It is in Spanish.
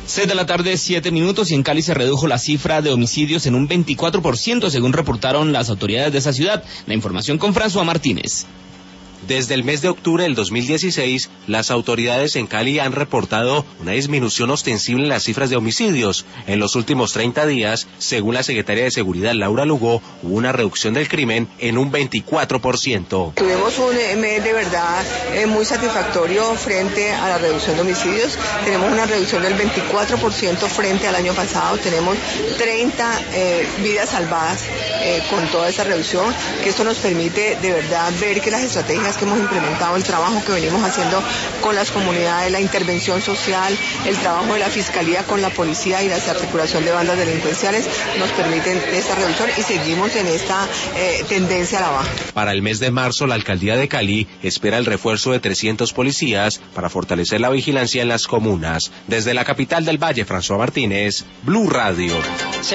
6:07 y en Cali se redujo la cifra de homicidios en un 24%, según reportaron las autoridades de esa ciudad. La información con François Martínez. Desde el mes de octubre del 2016, las autoridades en Cali han reportado una disminución ostensible en las cifras de homicidios. En los últimos 30 días, según la secretaria de Seguridad, Laura Lugo, hubo una reducción del crimen en un 24%. Tuvimos un mes de verdad muy satisfactorio frente a la reducción de homicidios. Tenemos una reducción del 24% frente al año pasado. Tenemos 30 vidas salvadas con toda esa reducción, que esto nos permite de verdad ver que las estrategias que hemos implementado, el trabajo que venimos haciendo con las comunidades, la intervención social, el trabajo de la Fiscalía con la policía y la desarticulación de bandas delincuenciales nos permiten esta reducción y seguimos en esta tendencia a la baja. Para el mes de marzo, la Alcaldía de Cali espera el refuerzo de 300 policías para fortalecer la vigilancia en las comunas. Desde la capital del Valle, François Martínez, Blue Radio.